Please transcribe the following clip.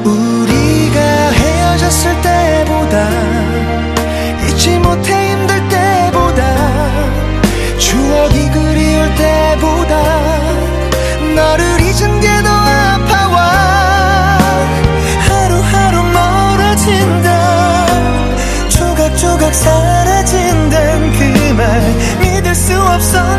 우리가 헤어졌을 때보다 잊지 못해 힘들 때보다 추억이 그리울 때보다 너를 잊은 게 더 아파와 하루하루 멀어진다 조각조각 사라진단 그 말 믿을 수 없어